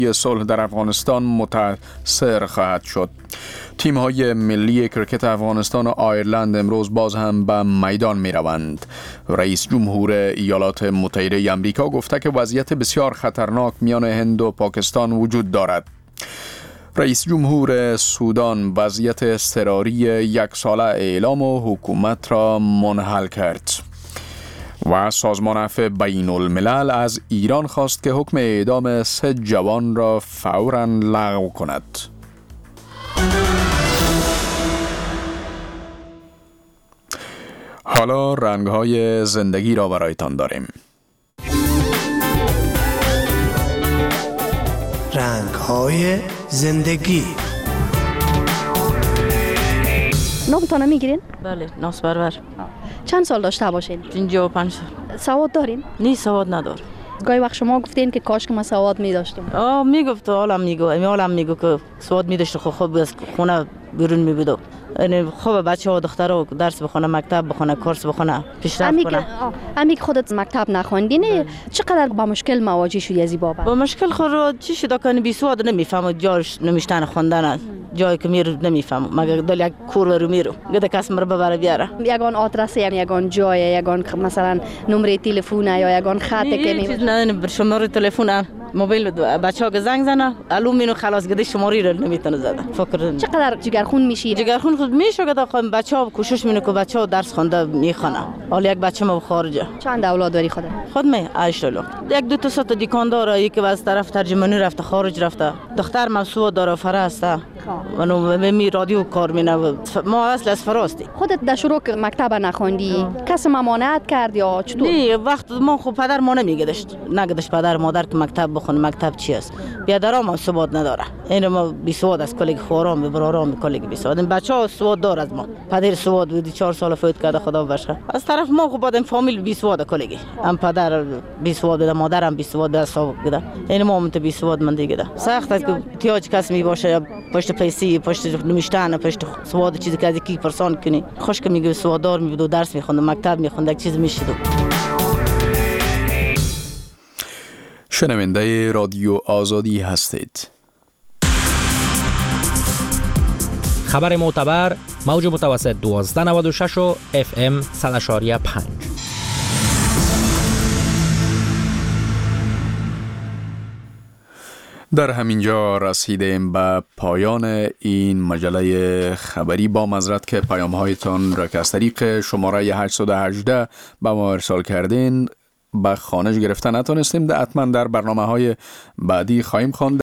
صلح در افغانستان متأثر خواهد شد. تیم‌های ملی کرکت افغانستان و آیرلند امروز باز هم به میدان می‌روند. رئیس جمهور ایالات متحده آمریکا گفته که وضعیت بسیار خطرناک میان هند و پاکستان وجود دارد. رئیس جمهور سودان وضعیت اضطراری 1 ساله اعلام و حکومت را منحل کرد. و سازمان عفو بین الملل از ایران خواست که حکم اعدام 3 جوان را فوراً لغو کند. حالا رنگ‌های زندگی را برایتان داریم. رنگ‌های زندگی. نامتانه میگیرین؟ بله، ناس برور. چند سال داشته باشین؟ 55 سال. سواد دارین؟ نه، سواد ندار. گاهی وقت شما گفتین که کاش که من سواد می‌داشتم. میگفت، حالم میگو که سواد می‌داشت، خوب از خونه بیرون می‌بود. یعنی خوب بچه‌ها دخترها درس بخونه، مکتب بخونه، کورس بخونه، پیشرفت کنه. امی که خودت مکتب نخوندین، چقدر با مشکل مواجه شدی از این بابت؟ با مشکل خود چی شد که بی سواد نمیفهمم، جاش نمیشتن خوندن، جایی که میرو نمیفهمم، مگر دل یک کور رو میرو گده کس مرا ببره بیاره. یگان آدرس، یگان جای، یگان مثلا نمره تلفن یا یگان خط که چیز نه، شماره تلفن موبایل بچه‌ها که زنگ زنه الو مینو خلاص گده شماری رو نمیتونه زده. فکر چقدر جگرخون میشی؟ جگرخون خود میشه که بچه‌ها کوشش میکنه که بچه‌ها درس خونده میخونه. حالا یک بچه ما خارجه. چند اولاد داری خودت؟ خود می 8 اولاد. یک دو تا سه تا دکاندار، یکی از طرف ترجمانی رفته خارج رفته. دختر مسعود داره فرسته. منو می رادیو کار مینه. ما اصل از فراستی. خودت در شروع مکتب نخوندی؟ کس ممانعت کرد یا چطور؟ نه، وقت ما خب پدر ما نمیگدشت. نگدشت پدر مادر که مکتب بخونه، مکتب چی است؟ بیادرام هم سواد نداره. این ما بی سواد از کلیگ خورام برارام کلیگ بی سواد. این بچه‌ها سواد داره از ما. پدر سواد بودی 4 سال فوت کرده، خدا بخشه. از طرف ما خب بعد فامیل بی سواد کلیگی. هم پدر بی سواد بوده، مادرم بی سواد حساب بوده. این ما مت بی سواد من دیگه ده. سخت است که احتیاج کس می باشه یا پشت پیسی، پشت نمیشتن، پشت سواد چیزی که از کی پرسان کنی. خوش که میگه سواددار میبود، درس میخوند، مکتب میخوند، یک چیز میشد. شنونده رادیو آزادی هستید. خبر معتبر، موج متوسط 1296 و FM 100.5. در همینجا رسیدیم به پایان این مجله خبری، با معذرت که پیام‌هایتان را که از طریق شماره 818 به ما ارسال کردین به خانش گرفتن نتونستیم. حتما در برنامه‌های بعدی خواهیم خواند.